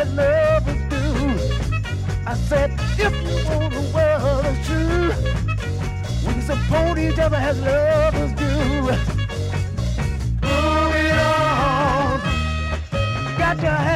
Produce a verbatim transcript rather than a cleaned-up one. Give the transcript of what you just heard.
as lovers do. I said, if you want the world is true, we can support each other as lovers do. Move it on. Got your